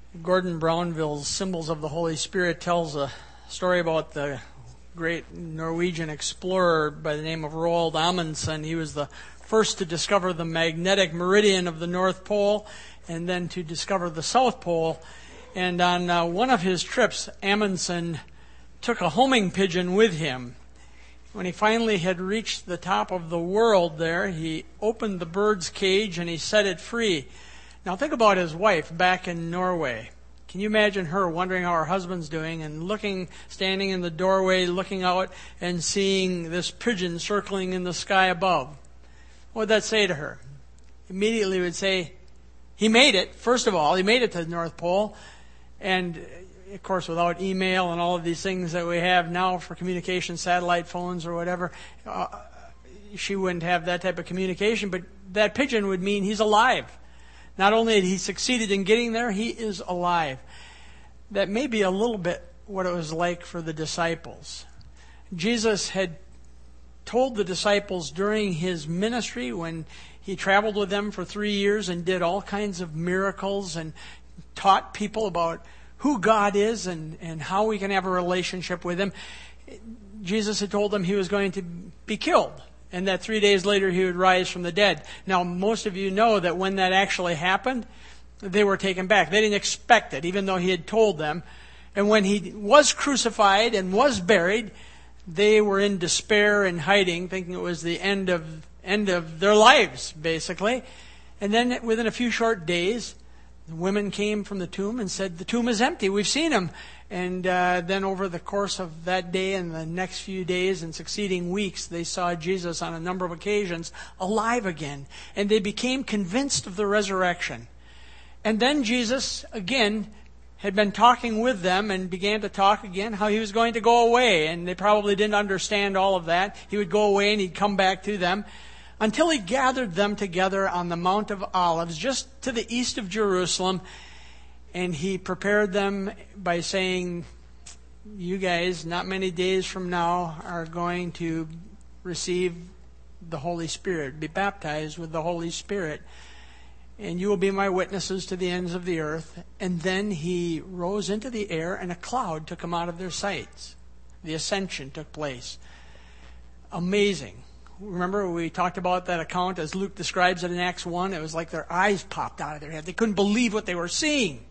Gordon Brownville's Symbols of the Holy Spirit tells a story about the great Norwegian explorer by the name of Roald Amundsen. He was the first to discover the magnetic meridian of the North Pole and then to discover the South Pole. And on one of his trips, Amundsen took a homing pigeon with him. When he finally had reached the top of the world there, he opened the bird's cage and he set it free. Now think about his wife back in Norway. Can you imagine her wondering how her husband's doing and standing in the doorway, looking out and seeing this pigeon circling in the sky above? What would that say to her? Immediately would say, he made it. First of all, he made it to the North Pole. And of course, without email and all of these things that we have now for communication, satellite phones or whatever, she wouldn't have that type of communication. But that pigeon would mean he's alive. Not only had he succeeded in getting there, he is alive. That may be a little bit what it was like for the disciples. Jesus had told the disciples during his ministry, when he traveled with them for 3 years and did all kinds of miracles and taught people about who God is and how we can have a relationship with him, Jesus had told them he was going to be killed, and that 3 days later he would rise from the dead. Now, most of you know that when that actually happened, they were taken back. They didn't expect it, even though he had told them. And when he was crucified and was buried, they were in despair and hiding, thinking it was the end of their lives, basically. And then within a few short days, the women came from the tomb and said, the tomb is empty, we've seen him. And then over the course of that day and the next few days and succeeding weeks, they saw Jesus on a number of occasions alive again. And they became convinced of the resurrection. And then Jesus, again, had been talking with them and began to talk again how he was going to go away. And they probably didn't understand all of that. He would go away and he'd come back to them until he gathered them together on the Mount of Olives, just to the east of Jerusalem. And he prepared them by saying, you guys, not many days from now, are going to receive the Holy Spirit, be baptized with the Holy Spirit. And you will be my witnesses to the ends of the earth. And then he rose into the air, and a cloud took him out of their sights. The ascension took place. Amazing. Remember, we talked about that account as Luke describes it in Acts 1. It was like their eyes popped out of their head. They couldn't believe what they were seeing.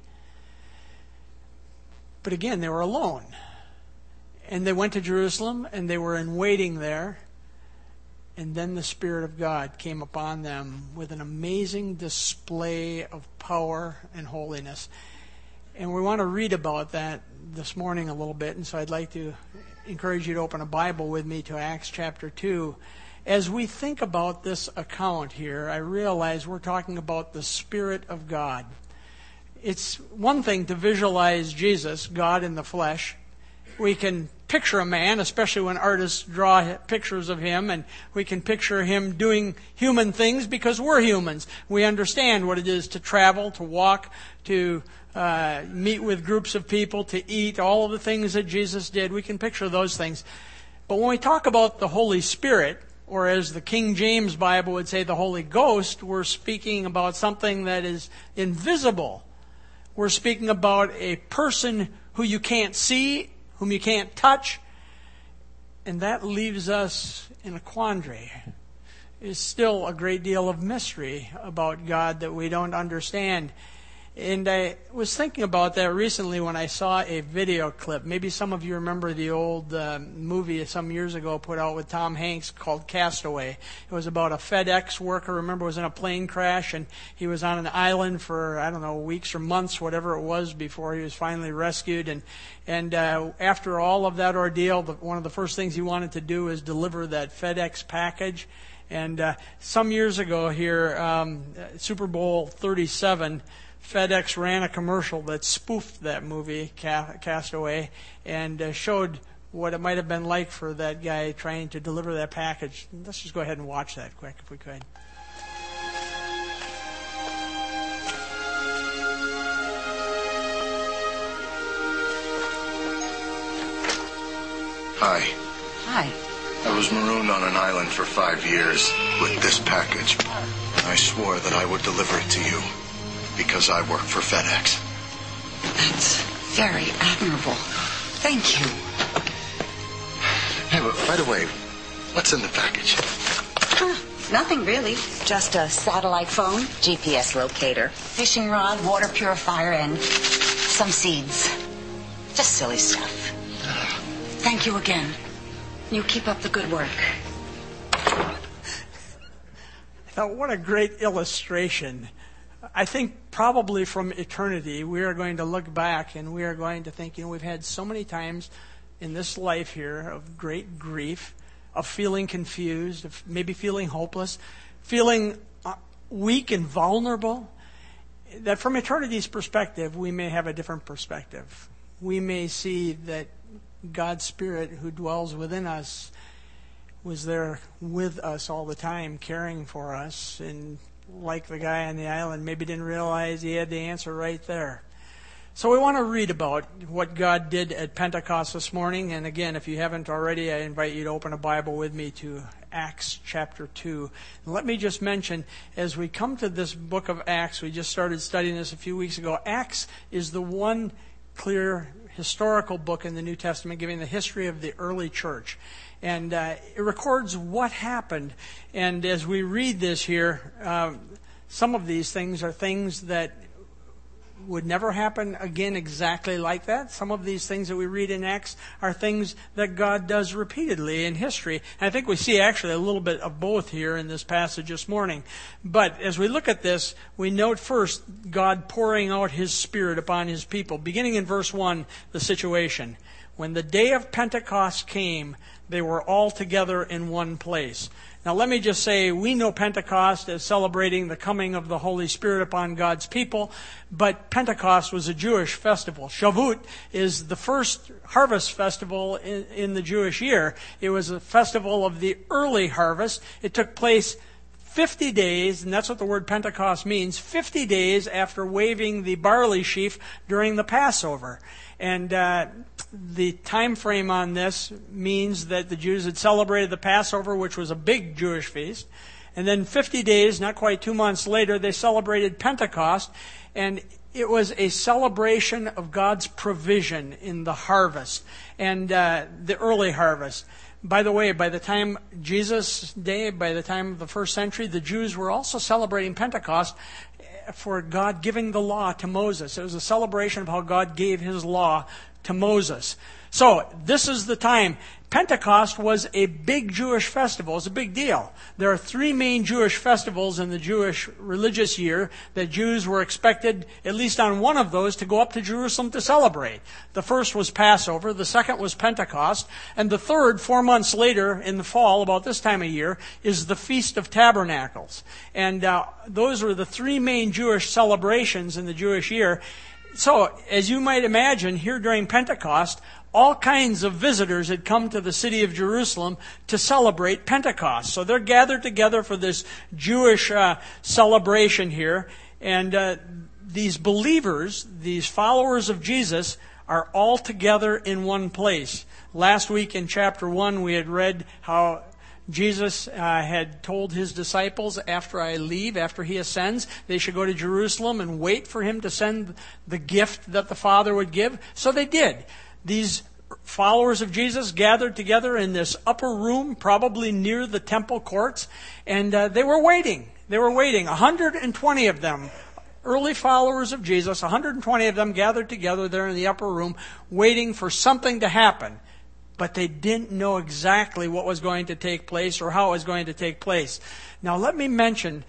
But again, they were alone. And they went to Jerusalem, and they were in waiting there. And then the Spirit of God came upon them with an amazing display of power and holiness. And we want to read about that this morning a little bit. And so I'd like to encourage you to open a Bible with me to Acts chapter 2. As we think about this account here, I realize we're talking about the Spirit of God. It's one thing to visualize Jesus, God in the flesh. We can picture a man, especially when artists draw pictures of him, and we can picture him doing human things because we're humans. We understand what it is to travel, to walk, to meet with groups of people, to eat, all of the things that Jesus did. We can picture those things. But when we talk about the Holy Spirit, or as the King James Bible would say, the Holy Ghost, we're speaking about something that is invisible. We're speaking about a person who you can't see, whom you can't touch, and that leaves us in a quandary. There's still a great deal of mystery about God that we don't understand. And I was thinking about that recently when I saw a video clip. Maybe some of you remember the old movie some years ago put out with Tom Hanks called Castaway. It was about a FedEx worker. Remember, was in a plane crash, and he was on an island for, weeks or months, whatever it was, before he was finally rescued. And after all of that ordeal, one of the first things he wanted to do is deliver that FedEx package. And some years ago here, Super Bowl 37, FedEx ran a commercial that spoofed that movie, Castaway, and showed what it might have been like for that guy trying to deliver that package. Let's just go ahead and watch that quick if we could. Hi. Hi. I was marooned on an island for 5 years with this package, and I swore that I would deliver it to you because I work for FedEx. That's very admirable. Thank you. Hey, but by the way, what's in the package? Nothing really. Just a satellite phone, GPS locator, fishing rod, water purifier, and some seeds. Just silly stuff. Thank you again. You keep up the good work. Now, what a great illustration. I think probably from eternity, we are going to look back and we are going to think, we've had so many times in this life here of great grief, of feeling confused, of maybe feeling hopeless, feeling weak and vulnerable, that from eternity's perspective, we may have a different perspective. We may see that God's Spirit who dwells within us was there with us all the time, caring for us, and like the guy on the island, maybe didn't realize he had the answer right there. So we want to read about what God did at Pentecost this morning. And again, if you haven't already, I invite you to open a Bible with me to Acts chapter 2. And let me just mention, as we come to this book of Acts, we just started studying this a few weeks ago. Acts is the one clear historical book in the New Testament giving the history of the early church. And it records what happened. And as we read this here, some of these things are things that would never happen again exactly like that. Some of these things that we read in Acts are things that God does repeatedly in history. And I think we see actually a little bit of both here in this passage this morning. But as we look at this, we note first God pouring out His Spirit upon His people. Beginning in verse 1, the situation. When the day of Pentecost came, they were all together in one place. Now let me just say, we know Pentecost as celebrating the coming of the Holy Spirit upon God's people, but Pentecost was a Jewish festival. Shavuot is the first harvest festival in the Jewish year. It was a festival of the early harvest. It took place 50 days, and that's what the word Pentecost means, 50 days after waving the barley sheaf during the Passover. And the time frame on this means that the Jews had celebrated the Passover, which was a big Jewish feast. And then 50 days, not quite 2 months later, they celebrated Pentecost. And it was a celebration of God's provision in the harvest and the early harvest. By the way, by the time Jesus' day, by the time of the first century, the Jews were also celebrating Pentecost for God giving the law to Moses. It was a celebration of how God gave His law to Moses. So, this is the time. Pentecost was a big Jewish festival. It's a big deal. There are 3 main Jewish festivals in the Jewish religious year that Jews were expected, at least on one of those, to go up to Jerusalem to celebrate. The first was Passover, the second was Pentecost, and the third, 4 months later in the fall, about this time of year, is the Feast of Tabernacles. And those were the 3 main Jewish celebrations in the Jewish year. So, as you might imagine, here during Pentecost, all kinds of visitors had come to the city of Jerusalem to celebrate Pentecost. So they're gathered together for this Jewish celebration here. And these believers, these followers of Jesus, are all together in one place. Last week in chapter 1, we had read how Jesus had told His disciples, after I leave, after He ascends, they should go to Jerusalem and wait for Him to send the gift that the Father would give. So they did. These followers of Jesus gathered together in this upper room, probably near the temple courts, and they were waiting. They were waiting. 120 of them, early followers of Jesus, 120 of them gathered together there in the upper room, waiting for something to happen. But they didn't know exactly what was going to take place or how it was going to take place. Now let me mention,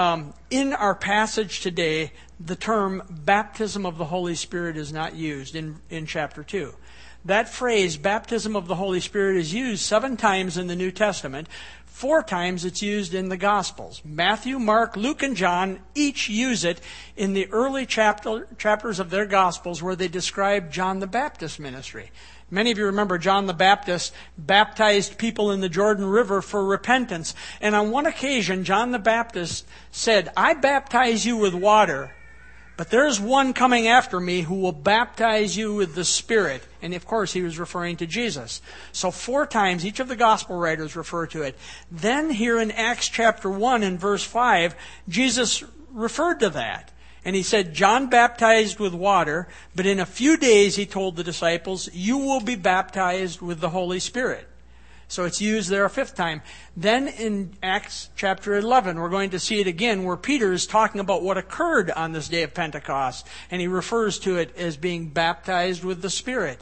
in our passage today, the term baptism of the Holy Spirit is not used in chapter 2. That phrase, baptism of the Holy Spirit, is used 7 times in the New Testament. 4 times it's used in the Gospels. Matthew, Mark, Luke, and John each use it in the early chapters of their Gospels where they describe John the Baptist's ministry. Many of you remember John the Baptist baptized people in the Jordan River for repentance. And on one occasion, John the Baptist said, I baptize you with water, but there's one coming after me who will baptize you with the Spirit. And of course, he was referring to Jesus. So 4 times, each of the gospel writers refer to it. Then here in Acts chapter 1 and verse 5, Jesus referred to that. And he said, John baptized with water, but in a few days, he told the disciples, you will be baptized with the Holy Spirit. So it's used there a fifth time. Then in Acts chapter 11, we're going to see it again where Peter is talking about what occurred on this day of Pentecost. And he refers to it as being baptized with the Spirit.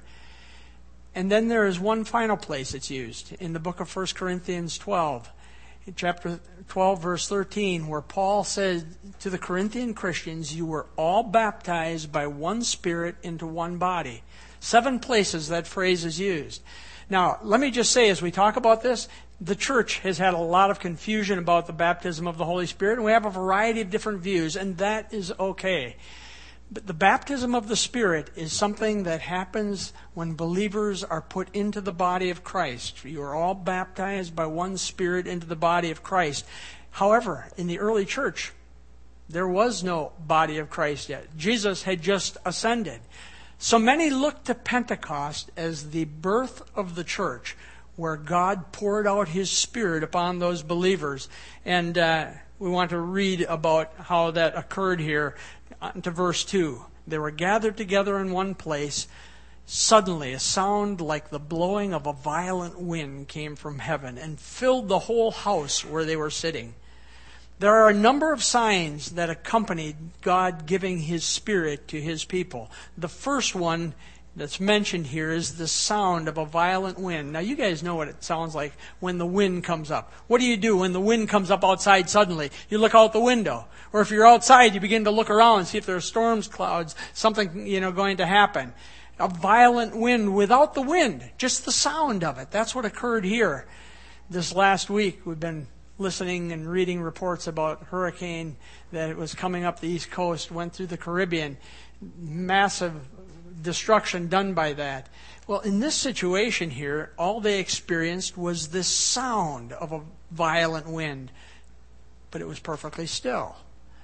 And then there is one final place it's used in the book of 1 Corinthians 12. In chapter 12, verse 13, where Paul says to the Corinthian Christians, you were all baptized by one Spirit into one body. 7 places that phrase is used. Now, let me just say, as we talk about this, the church has had a lot of confusion about the baptism of the Holy Spirit, and we have a variety of different views, and that is okay. But the baptism of the Spirit is something that happens when believers are put into the body of Christ. You are all baptized by one Spirit into the body of Christ. However, in the early church, there was no body of Christ yet. Jesus had just ascended. So many look to Pentecost as the birth of the church, where God poured out His Spirit upon those believers. And we want to read about how that occurred here to verse 2. They were gathered together in one place. Suddenly, a sound like the blowing of a violent wind came from heaven and filled the whole house where they were sitting. There are a number of signs that accompanied God giving His Spirit to His people. The first one that's mentioned here is the sound of a violent wind. Now, you guys know what it sounds like when the wind comes up. What do you do when the wind comes up outside suddenly? You look out the window. Or if you're outside, you begin to look around and see if there are storms, clouds, something, going to happen. A violent wind without the wind, just the sound of it. That's what occurred here. This last week, we've been listening and reading reports about hurricane that was coming up the East Coast, went through the Caribbean. Massive destruction done by that. Well, in this situation here, all they experienced was this sound of a violent wind, but it was perfectly still.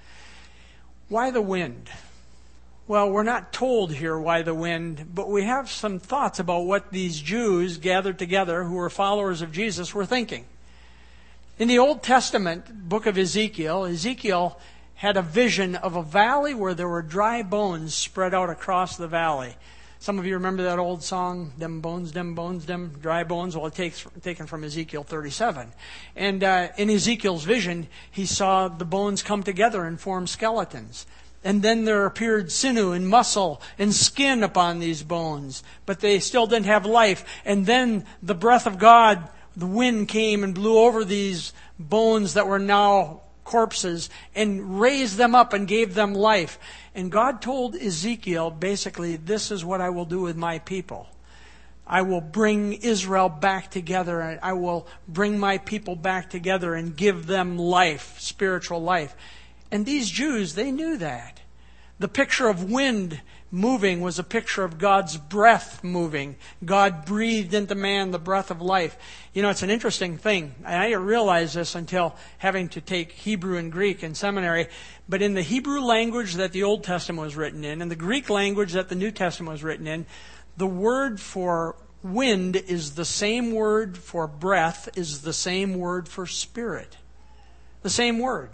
Why the wind? Well, we're not told here why the wind, but we have some thoughts about what these Jews gathered together who were followers of Jesus were thinking. In the Old Testament book of Ezekiel, Ezekiel had a vision of a valley where there were dry bones spread out across the valley. Some of you remember that old song, them bones, them dry bones? Well, it's taken from Ezekiel 37. And in Ezekiel's vision, he saw the bones come together and form skeletons. And then there appeared sinew and muscle and skin upon these bones, but they still didn't have life. And then the breath of God, the wind came and blew over these bones that were now corpses and raised them up and gave them life. And God told Ezekiel, basically, this is what I will do with my people. I will bring Israel back together, and I will bring my people back together and give them life, spiritual life. And these Jews, they knew that. The picture of wind moving was a picture of God's breath moving. God breathed into man the breath of life. It's an interesting thing. I didn't realize this until having to take Hebrew and Greek in seminary. But in the Hebrew language that the Old Testament was written in, and the Greek language that the New Testament was written in, the word for wind is the same word for breath, is the same word for spirit. The same word.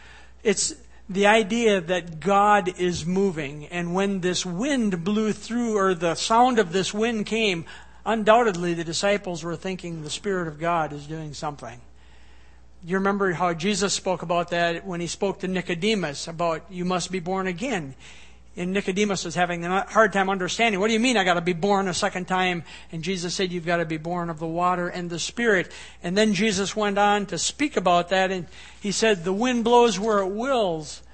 It's the idea that God is moving, and when this wind blew through, or the sound of this wind came, undoubtedly the disciples were thinking the Spirit of God is doing something. You remember how Jesus spoke about that when He spoke to Nicodemus about you must be born again. And Nicodemus was having a hard time understanding. What do you mean I got to be born a second time? And Jesus said you've got to be born of the water and the Spirit. And then Jesus went on to speak about that, and He said the wind blows where it wills.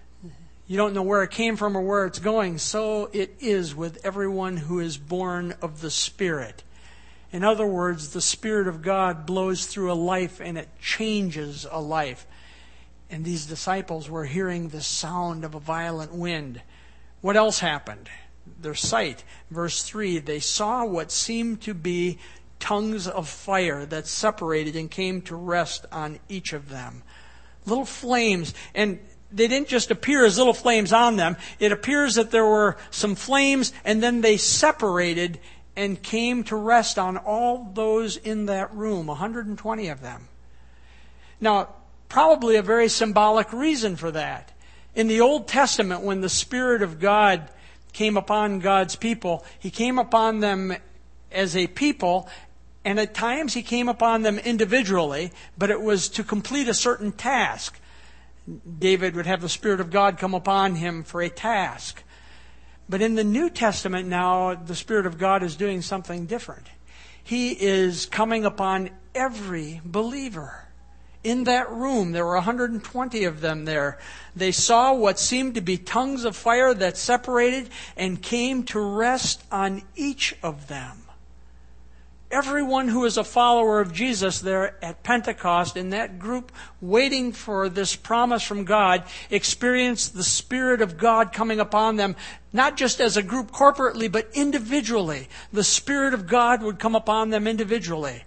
You don't know where it came from or where it's going. So it is with everyone who is born of the Spirit. In other words, the Spirit of God blows through a life and it changes a life. And these disciples were hearing the sound of a violent wind. What else happened? Their sight. Verse 3, they saw what seemed to be tongues of fire that separated and came to rest on each of them. Little flames. And they didn't just appear as little flames on them. It appears that there were some flames, and then they separated and came to rest on all those in that room, 120 of them. Now, probably a very symbolic reason for that. In the Old Testament, when the Spirit of God came upon God's people, He came upon them as a people, and at times He came upon them individually, but it was to complete a certain task. David would have the Spirit of God come upon him for a task. But in the New Testament now, the Spirit of God is doing something different. He is coming upon every believer. In that room, there were 120 of them there. They saw what seemed to be tongues of fire that separated and came to rest on each of them. Everyone who is a follower of Jesus there at Pentecost, in that group waiting for this promise from God, experienced the Spirit of God coming upon them, not just as a group corporately, but individually. The Spirit of God would come upon them individually.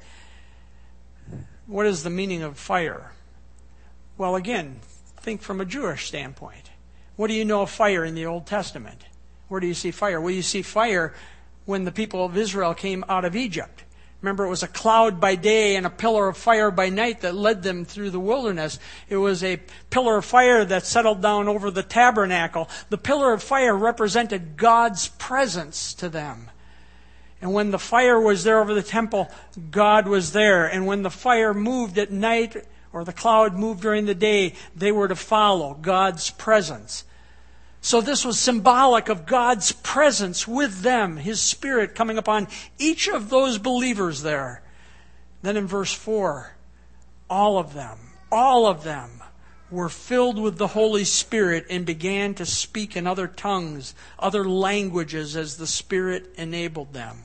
What is the meaning of fire? Well, again, think from a Jewish standpoint. What do you know of fire in the Old Testament? Where do you see fire? Well, you see fire when the people of Israel came out of Egypt. Remember, it was a cloud by day and a pillar of fire by night that led them through the wilderness. It was a pillar of fire that settled down over the tabernacle. The pillar of fire represented God's presence to them. And when the fire was there over the temple, God was there. And when the fire moved at night, or the cloud moved during the day, they were to follow God's presence. So this was symbolic of God's presence with them, His Spirit coming upon each of those believers there. Then in verse 4, all of them were filled with the Holy Spirit and began to speak in other tongues, other languages as the Spirit enabled them.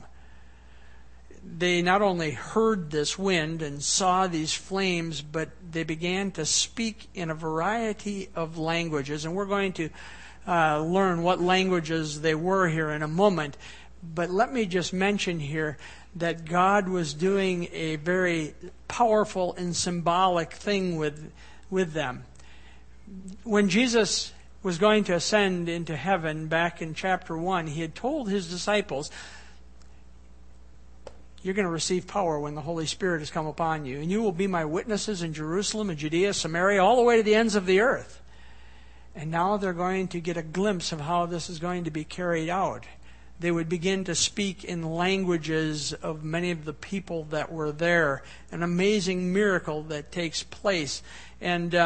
They not only heard this wind and saw these flames, but they began to speak in a variety of languages. And we're going to learn what languages they were here in a moment. But let me just mention here that God was doing a very powerful and symbolic thing with them. When Jesus was going to ascend into heaven back in chapter 1, He had told His disciples, you're going to receive power when the Holy Spirit has come upon you, and you will be my witnesses in Jerusalem and Judea, Samaria, all the way to the ends of the earth. And now they're going to get a glimpse of how this is going to be carried out. They would begin to speak in languages of many of the people that were there. An amazing miracle that takes place. And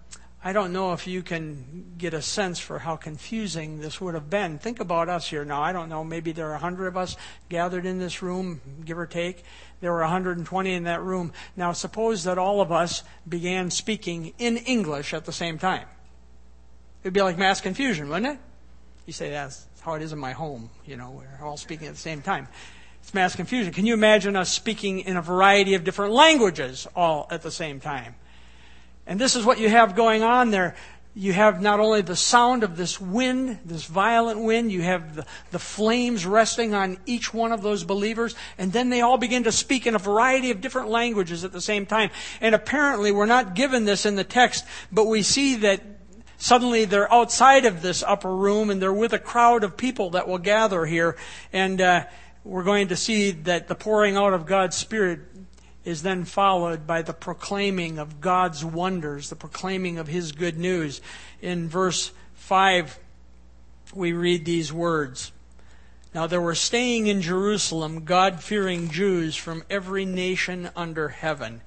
I don't know if you can get a sense for how confusing this would have been. Think about us here now. I don't know, maybe there are 100 of us gathered in this room, give or take. There were 120 in that room. Now suppose that all of us began speaking in English at the same time. It'd be like mass confusion, wouldn't it? You say, that's how it is in my home. You know, we're all speaking at the same time. It's mass confusion. Can you imagine us speaking in a variety of different languages all at the same time? And this is what you have going on there. You have not only the sound of this wind, this violent wind, you have the flames resting on each one of those believers, and then they all begin to speak in a variety of different languages at the same time. And apparently, we're not given this in the text, but we see that suddenly they're outside of this upper room and they're with a crowd of people that will gather here. And we're going to see that the pouring out of God's Spirit is then followed by the proclaiming of God's wonders, the proclaiming of His good news. In verse 5, we read these words. Now there were staying in Jerusalem God-fearing Jews from every nation under heaven.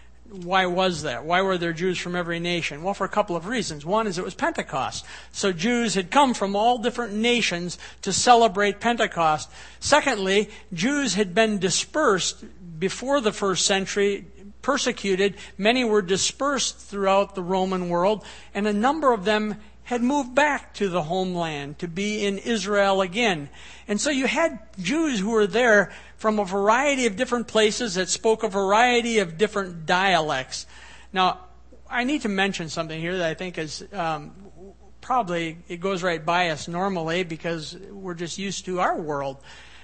Why was that? Why were there Jews from every nation? Well, for a couple of reasons. One is it was Pentecost. So Jews had come from all different nations to celebrate Pentecost. Secondly, Jews had been dispersed before the first century, persecuted. Many were dispersed throughout the Roman world, and a number of them had moved back to the homeland to be in Israel again. And so you had Jews who were there from a variety of different places that spoke a variety of different dialects. Now, I need to mention something here that I think is probably, it goes right by us normally because we're just used to our world.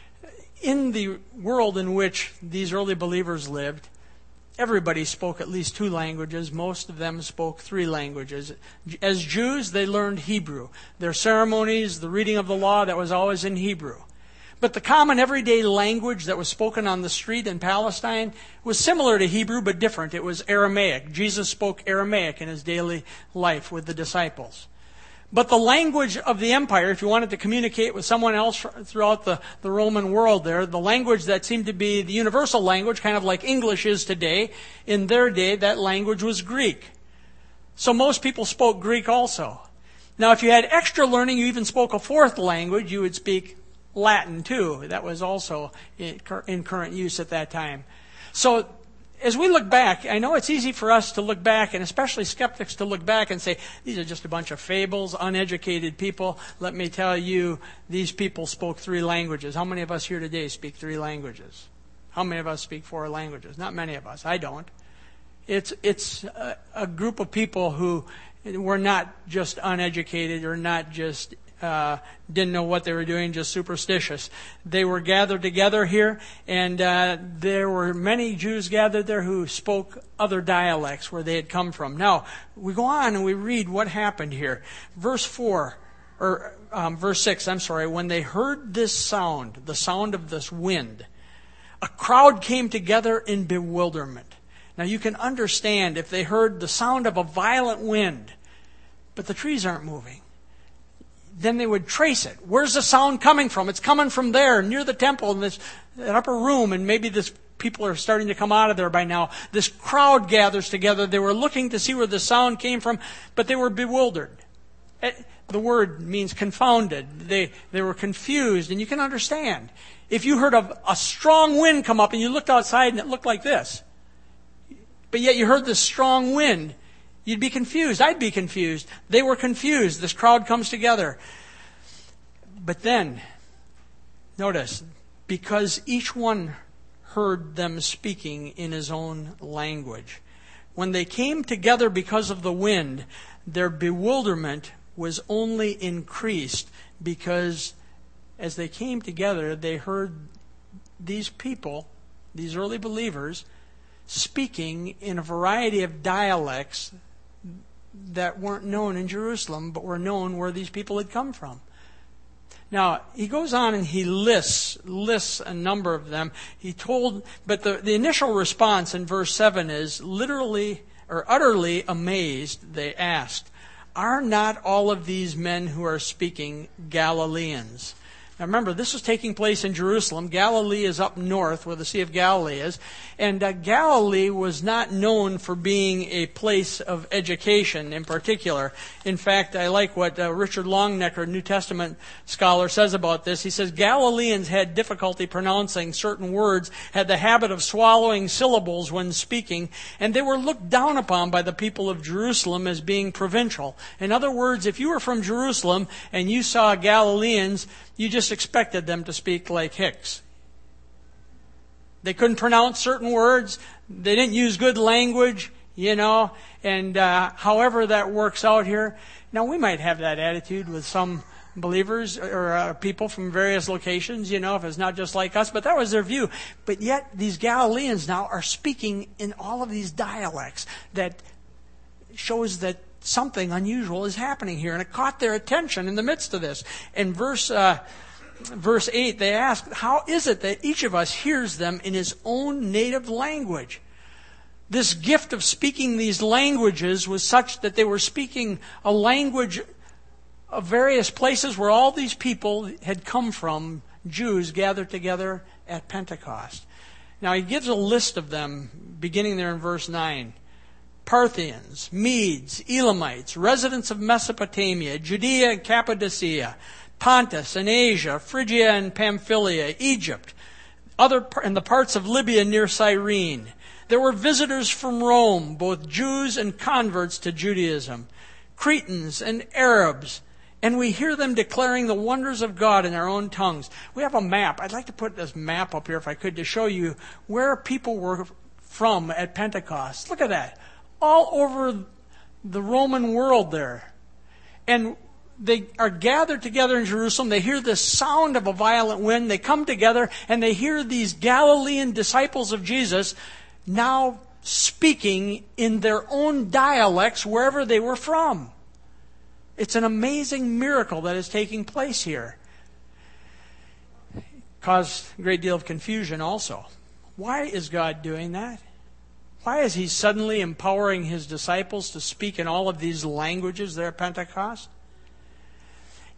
In the world in which these early believers lived, everybody spoke at least 2 languages. Most of them spoke 3 languages. As Jews, they learned Hebrew. Their ceremonies, the reading of the law, that was always in Hebrew. But the common everyday language that was spoken on the street in Palestine was similar to Hebrew, but different. It was Aramaic. Jesus spoke Aramaic in His daily life with the disciples. But the language of the empire, if you wanted to communicate with someone else throughout the Roman world there, the language that seemed to be the universal language, kind of like English is today, in their day, that language was Greek. So most people spoke Greek also. Now, if you had extra learning, you even spoke a fourth language, you would speak Latin too. That was also in current use at that time. So, as we look back, I know it's easy for us to look back, and especially skeptics to look back and say, these are just a bunch of fables, uneducated people. Let me tell you, these people spoke 3 languages. How many of us here today speak 3 languages? How many of us speak 4 languages? Not many of us. I don't. It's a group of people who were not just uneducated or not just didn't know what they were doing, just superstitious. They were gathered together here, and there were many Jews gathered there who spoke other dialects where they had come from. Now, we go on and we read what happened here. Verse 6, when they heard this sound, the sound of this wind, a crowd came together in bewilderment. Now, you can understand if they heard the sound of a violent wind, but the trees aren't moving. Then they would trace it. Where's the sound coming from? It's coming from there, near the temple, in this upper room, and maybe this people are starting to come out of there by now. This crowd gathers together. They were looking to see where the sound came from, but they were bewildered. The word means confounded. They were confused, and you can understand. If you heard of a strong wind come up and you looked outside and it looked like this, but yet you heard this strong wind, you'd be confused. I'd be confused. They were confused. This crowd comes together. But then, notice, because each one heard them speaking in his own language. When they came together because of the wind, their bewilderment was only increased because as they came together, they heard these people, these early believers, speaking in a variety of dialects that weren't known in Jerusalem, but were known where these people had come from. Now, he goes on and he lists a number of them. But the initial response in verse 7 is literally or utterly amazed. They asked, "Are not all of these men who are speaking Galileans?" Now remember, this was taking place in Jerusalem. Galilee is up north where the Sea of Galilee is. And Galilee was not known for being a place of education in particular. In fact, I like what Richard Longnecker, New Testament scholar, says about this. He says, Galileans had difficulty pronouncing certain words, had the habit of swallowing syllables when speaking, and they were looked down upon by the people of Jerusalem as being provincial. In other words, if you were from Jerusalem and you saw Galileans, you just expected them to speak like Hicks. They couldn't pronounce certain words. They didn't use good language, and however that works out here. Now, we might have that attitude with some believers or people from various locations, if it's not just like us, but that was their view. But yet, these Galileans now are speaking in all of these dialects that shows that something unusual is happening here, and it caught their attention in the midst of this. In verse 8, they ask, how is it that each of us hears them in his own native language? This gift of speaking these languages was such that they were speaking a language of various places where all these people had come from, Jews gathered together at Pentecost. Now he gives a list of them, beginning there in verse 9. Parthians, Medes, Elamites, residents of Mesopotamia, Judea and Cappadocia, Pontus and Asia, Phrygia and Pamphylia, Egypt, and the parts of Libya near Cyrene. There were visitors from Rome, both Jews and converts to Judaism, Cretans and Arabs, and we hear them declaring the wonders of God in their own tongues. We have a map. I'd like to put this map up here if I could to show you where people were from at Pentecost. Look at that. All over the Roman world there. And they are gathered together in Jerusalem. They hear the sound of a violent wind. They come together and they hear these Galilean disciples of Jesus now speaking in their own dialects wherever they were from. It's an amazing miracle that is taking place here. It caused a great deal of confusion also. Why is God doing that? Why is he suddenly empowering his disciples to speak in all of these languages there at Pentecost?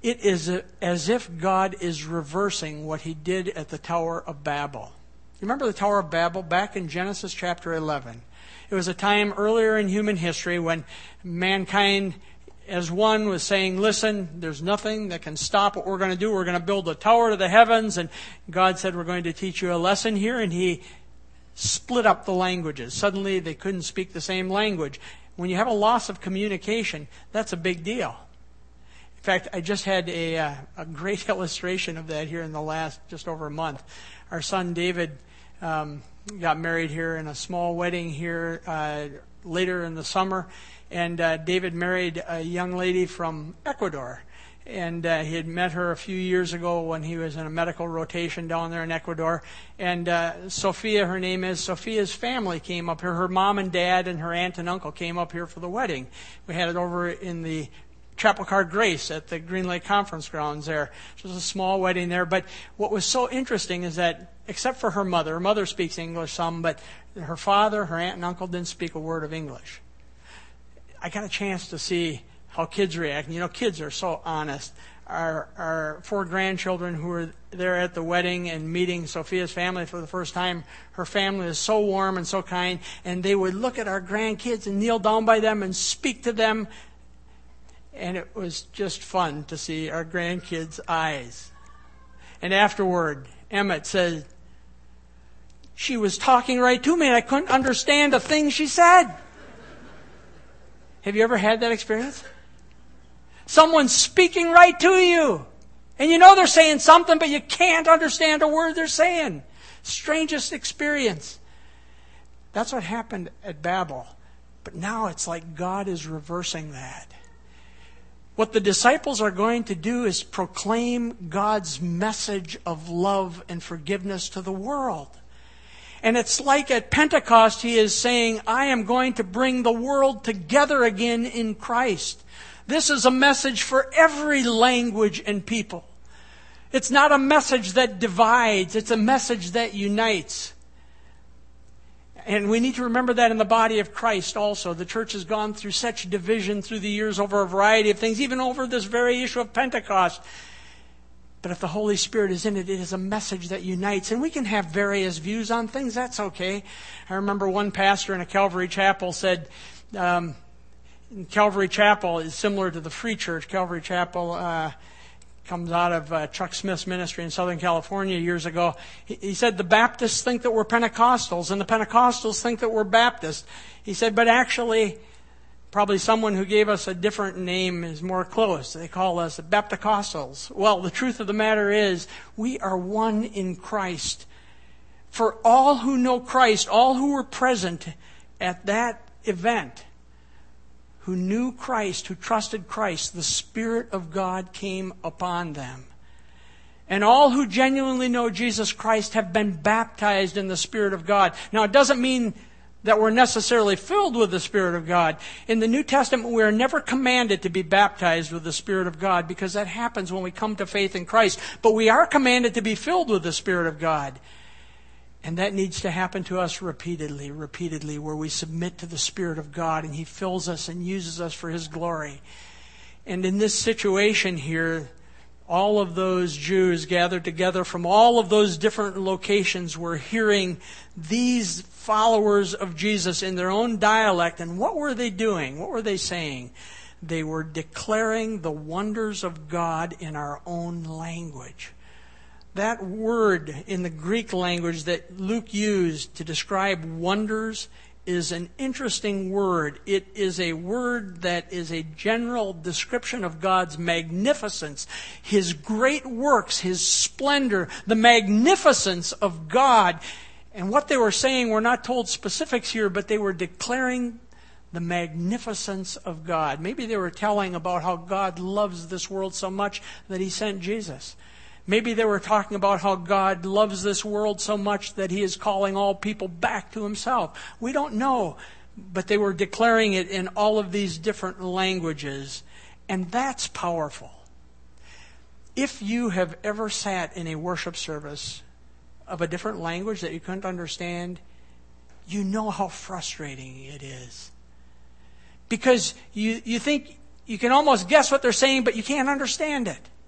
It is as if God is reversing what he did at the Tower of Babel. You remember the Tower of Babel back in Genesis chapter 11? It was a time earlier in human history when mankind as one was saying, listen, there's nothing that can stop what we're going to do. We're going to build a tower to the heavens. And God said, we're going to teach you a lesson here. And he split up the languages. Suddenly they couldn't speak the same language. When you have a loss of communication, that's a big deal. In fact, I just had a great illustration of that here in the last just over a month. Our son David got married here in a small wedding here later in the summer. And David married a young lady from Ecuador. And he had met her a few years ago when he was in a medical rotation down there in Ecuador. And Sophia, her name is, Sophia's family came up here. Her mom and dad and her aunt and uncle came up here for the wedding. We had it over in the Chapel Card Grace at the Green Lake Conference Grounds there. It was a small wedding there. But what was so interesting is that, except for her mother speaks English some, but her father, her aunt and uncle didn't speak a word of English. I got a chance to see how kids react. And, kids are so honest. Our 4 grandchildren who were there at the wedding and meeting Sophia's family for the first time, her family is so warm and so kind. And they would look at our grandkids and kneel down by them and speak to them. And it was just fun to see our grandkids' eyes. And afterward, Emmett said, she was talking right to me and I couldn't understand a thing she said. Have you ever had that experience? Someone's speaking right to you. And they're saying something, but you can't understand a word they're saying. Strangest experience. That's what happened at Babel. But now it's like God is reversing that. What the disciples are going to do is proclaim God's message of love and forgiveness to the world. And it's like at Pentecost, he is saying, I am going to bring the world together again in Christ. This is a message for every language and people. It's not a message that divides. It's a message that unites. And we need to remember that in the body of Christ also. The church has gone through such division through the years over a variety of things, even over this very issue of Pentecost. But if the Holy Spirit is in it, it is a message that unites. And we can have various views on things. That's okay. I remember one pastor in a Calvary Chapel said, Calvary Chapel is similar to the Free Church. Calvary Chapel comes out of Chuck Smith's ministry in Southern California years ago. He said the Baptists think that we're Pentecostals and the Pentecostals think that we're Baptists. He said, but actually, probably someone who gave us a different name is more close. They call us the Bapticostals. Well, the truth of the matter is, we are one in Christ. For all who know Christ, all who were present at that event, who knew Christ, who trusted Christ, the Spirit of God came upon them. And all who genuinely know Jesus Christ have been baptized in the Spirit of God. Now, it doesn't mean that we're necessarily filled with the Spirit of God. In the New Testament, we are never commanded to be baptized with the Spirit of God because that happens when we come to faith in Christ. But we are commanded to be filled with the Spirit of God. And that needs to happen to us repeatedly, where we submit to the Spirit of God and He fills us and uses us for His glory. And in this situation here, all of those Jews gathered together from all of those different locations were hearing these followers of Jesus in their own dialect. And what were they doing? What were they saying? They were declaring the wonders of God in our own language. That word in the Greek language that Luke used to describe wonders is an interesting word. It is a word that is a general description of God's magnificence, His great works, His splendor, the magnificence of God. And what they were saying, we're not told specifics here, but they were declaring the magnificence of God. Maybe they were telling about how God loves this world so much that He sent Jesus. Maybe they were talking about how God loves this world so much that He is calling all people back to Himself. We don't know, but they were declaring it in all of these different languages, and that's powerful. If you have ever sat in a worship service of a different language that you couldn't understand, you know how frustrating it is. Because you think you can almost guess what they're saying, but you can't understand it.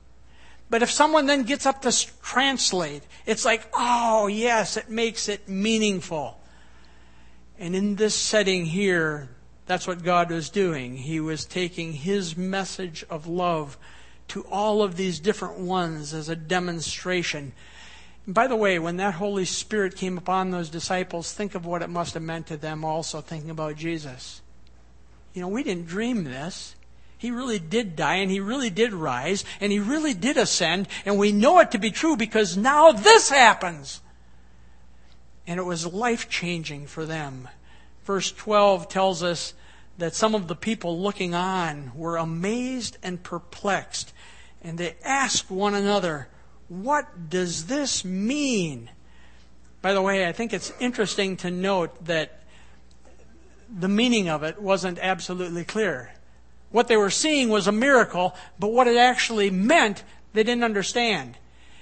But if someone then gets up to translate, it's like, oh yes, it makes it meaningful. And in this setting here, that's what God was doing. He was taking His message of love to all of these different ones as a demonstration. And by the way, when that Holy Spirit came upon those disciples, think of what it must have meant to them also, thinking about Jesus. We didn't dream this. He really did die, and He really did rise, and He really did ascend, and we know it to be true because now this happens. And it was life-changing for them. Verse 12 tells us that some of the people looking on were amazed and perplexed, and they asked one another, "What does this mean?" By the way, I think it's interesting to note that the meaning of it wasn't absolutely clear. What they were seeing was a miracle, but what it actually meant, they didn't understand.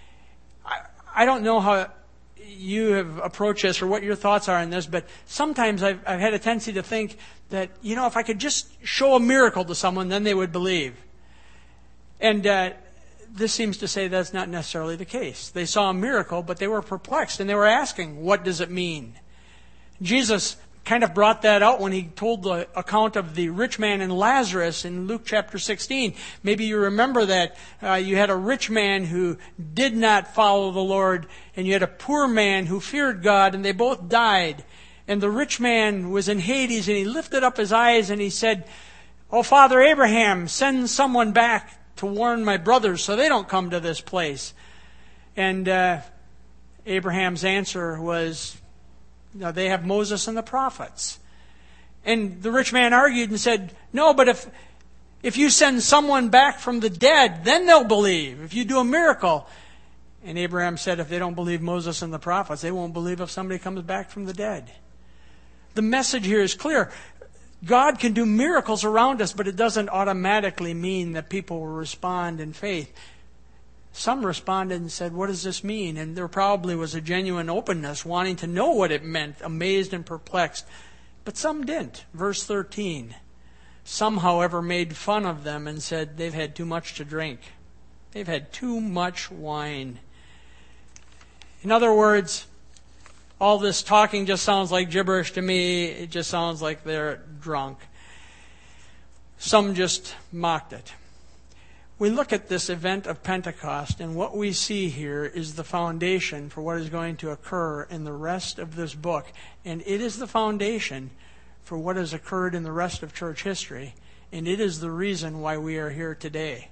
I don't know how you have approached this or what your thoughts are on this, but sometimes I've had a tendency to think that, if I could just show a miracle to someone, then they would believe. And this seems to say that's not necessarily the case. They saw a miracle, but they were perplexed, and they were asking, what does it mean? Jesus kind of brought that out when He told the account of the rich man and Lazarus in Luke chapter 16. Maybe you remember that you had a rich man who did not follow the Lord, and you had a poor man who feared God, and they both died. And the rich man was in Hades, and he lifted up his eyes and he said, "Oh, Father Abraham, send someone back to warn my brothers so they don't come to this place." And Abraham's answer was, "No, they have Moses and the prophets." And the rich man argued and said, "No, but if you send someone back from the dead, then they'll believe, if you do a miracle." And Abraham said, if they don't believe Moses and the prophets, they won't believe if somebody comes back from the dead. The message here is clear. God can do miracles around us, but it doesn't automatically mean that people will respond in faith. Some responded and said, "What does this mean?" And there probably was a genuine openness, wanting to know what it meant, amazed and perplexed. But some didn't. Verse 13. Some, however, made fun of them and said, "They've had too much to drink. They've had too much wine." In other words, all this talking just sounds like gibberish to me. It just sounds like they're drunk. Some just mocked it. We look at this event of Pentecost, and what we see here is the foundation for what is going to occur in the rest of this book. And it is the foundation for what has occurred in the rest of church history, and it is the reason why we are here today.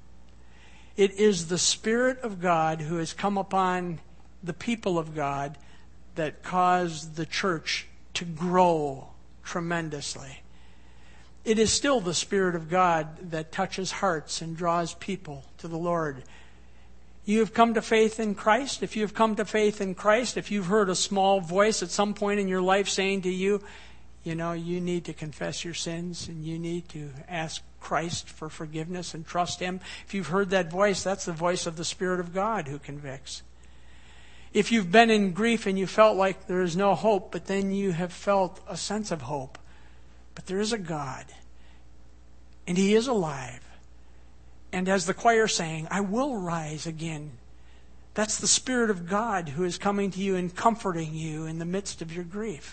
It is the Spirit of God who has come upon the people of God that caused the church to grow tremendously. It is still the Spirit of God that touches hearts and draws people to the Lord. You have come to faith in Christ. If you have come to faith in Christ, if you've heard a small voice at some point in your life saying to you, you need to confess your sins and you need to ask Christ for forgiveness and trust Him. If you've heard that voice, that's the voice of the Spirit of God who convicts. If you've been in grief and you felt like there is no hope, but then you have felt a sense of hope, but there is a God, and He is alive. And as the choir sang, "I will rise again." That's the Spirit of God who is coming to you and comforting you in the midst of your grief.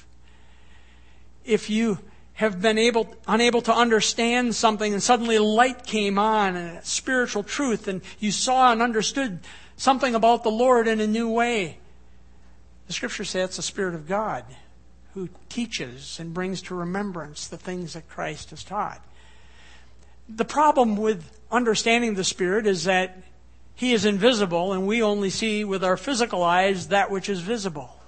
If you have been unable to understand something and suddenly light came on and spiritual truth and you saw and understood something about the Lord in a new way, the Scriptures say it's the Spirit of God who teaches and brings to remembrance the things that Christ has taught. The problem with understanding the Spirit is that He is invisible and we only see with our physical eyes that which is visible.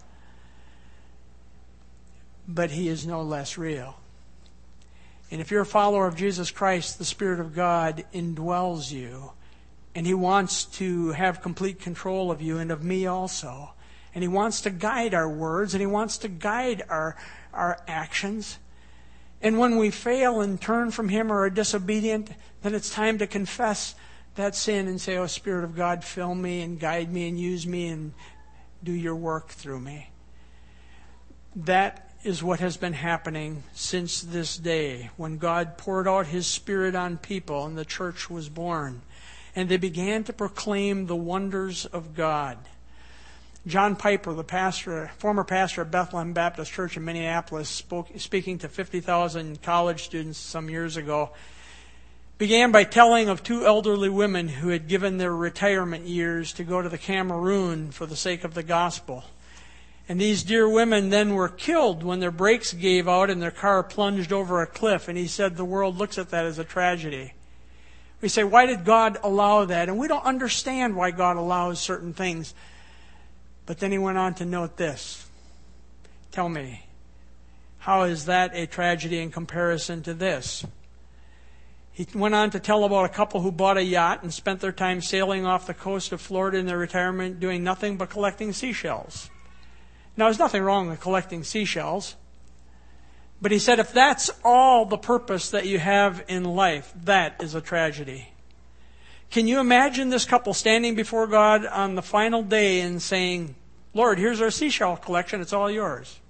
But He is no less real. And if you're a follower of Jesus Christ, the Spirit of God indwells you. And He wants to have complete control of you and of me also. And He wants to guide our words and He wants to guide our actions. And when we fail and turn from Him or are disobedient, then it's time to confess that sin and say, "Oh, Spirit of God, fill me and guide me and use me and do your work through me." That is what has been happening since this day when God poured out His Spirit on people and the church was born. and they began to proclaim the wonders of God. John Piper, the former pastor of Bethlehem Baptist Church in Minneapolis, speaking to 50,000 college students some years ago, began by telling of two elderly women who had given their retirement years to go to the Cameroon for the sake of the gospel. And these dear women then were killed when their brakes gave out and their car plunged over a cliff. And he said the world looks at that as a tragedy. We say, why did God allow that? And we don't understand why God allows certain things. But then he went on to note this. Tell me, how is that a tragedy in comparison to this? He went on to tell about a couple who bought a yacht and spent their time sailing off the coast of Florida in their retirement doing nothing but collecting seashells. Now, there's nothing wrong with collecting seashells. But he said if that's all the purpose that you have in life, that is a tragedy. Can you imagine this couple standing before God on the final day and saying, Lord, here's our seashell collection, it's all yours.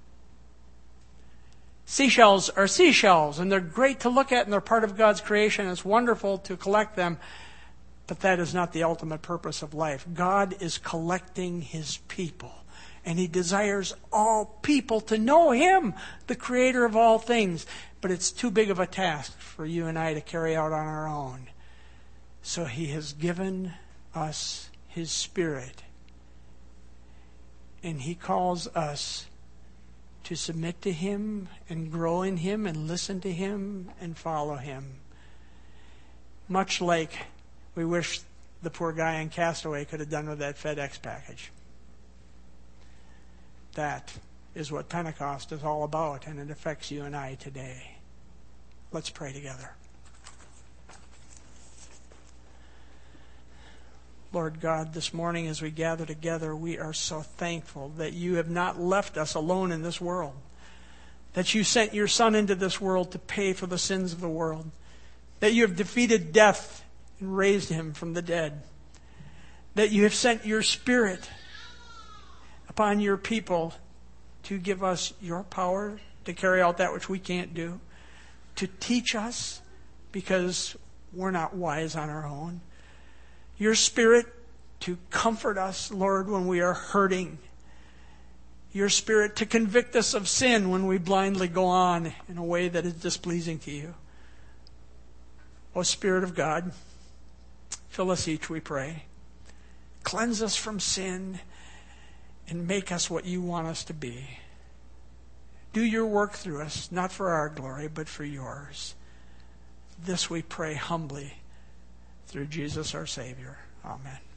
Seashells are seashells, and they're great to look at, and they're part of God's creation. It's wonderful to collect them, but that is not the ultimate purpose of life. God is collecting His people, and He desires all people to know Him, the Creator of all things. But it's too big of a task for you and I to carry out on our own. So He has given us His Spirit, and He calls us to submit to Him and grow in Him and listen to Him and follow Him. Much like we wish the poor guy in Castaway could have done with that FedEx package. That is what Pentecost is all about, and it affects you and I today. Let's pray together. Lord God, this morning as we gather together, we are so thankful that you have not left us alone in this world. That you sent your Son into this world to pay for the sins of the world. That you have defeated death and raised Him from the dead. That you have sent your Spirit upon your people to give us your power to carry out that which we can't do. To teach us because we're not wise on our own. Your Spirit to comfort us, Lord, when we are hurting. Your Spirit to convict us of sin when we blindly go on in a way that is displeasing to you. O Spirit of God, fill us each, we pray. Cleanse us from sin and make us what you want us to be. Do your work through us, not for our glory, but for yours. This we pray humbly through Jesus our Savior. Amen.